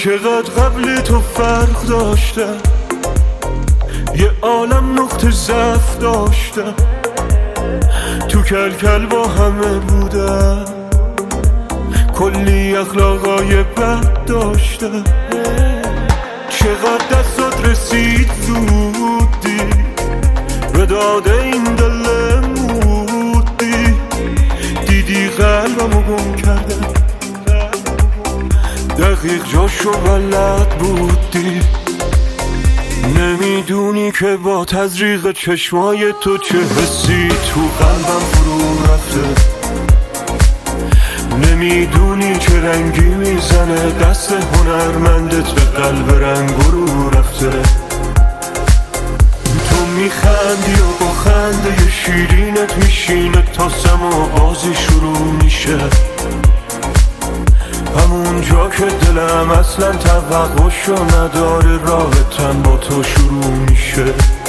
چقدر قبل تو فرق داشتم، یه عالم نقطه ضعف داشتم، تو کل با همه بودم، کلی اخلاقای بد داشتم. چقدر دستات رسید زودی به داده این دل مودی، دیدی قلبمو گم کردم، دقیق جاشو بلد بودی. نمیدونی که با تزریق چشمای تو چه حسی تو قلبم فرو رفته، نمیدونی چه رنگی میزنه دست هنرمندت به قلب رنگ رو رفته. تو میخندی و با خنده شیرینت میشینه تا سما بازی شروع میشه، همون جا که دلم اصلا توقعشو نداره راحتن با تو شروع میشه.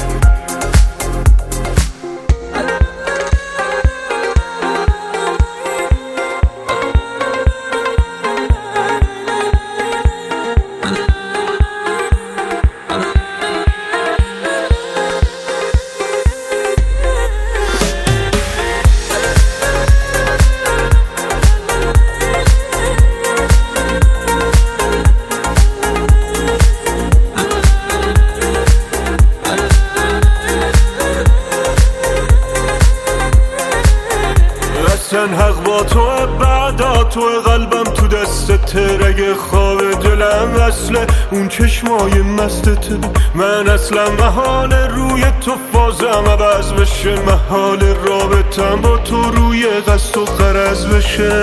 حق با تو بعدا تو قلبم تو دستت، رگ خواب دلم اصله اون چشمای مستته. من اصلا محال روی تو فازم عوض بشه، محال رابطم با تو روی قصد و غرض بشه.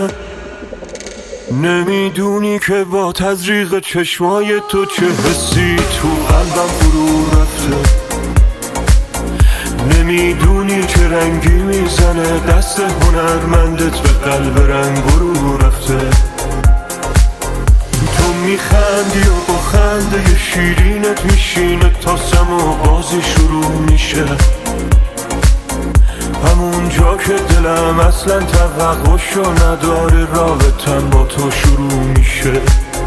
نمیدونی که با تزریق چشمای تو چه حسی تو قلبم فرو رفته، نمیدونی چه رنگی میزنه دست هنرمندت به قلب رنگ رو رفته. تو میخندی و با خنده شیرینت میشینه تا سما بازی شروع میشه، همون جا که دلم اصلا توقعشو نداره رابطن با تو شروع میشه.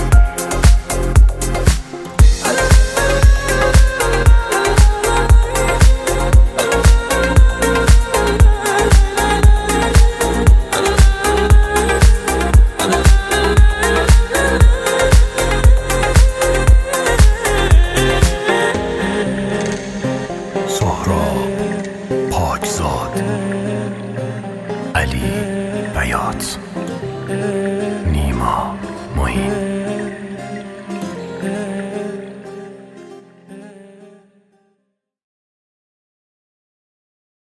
پاکزاد، علی بیات، نیما معین.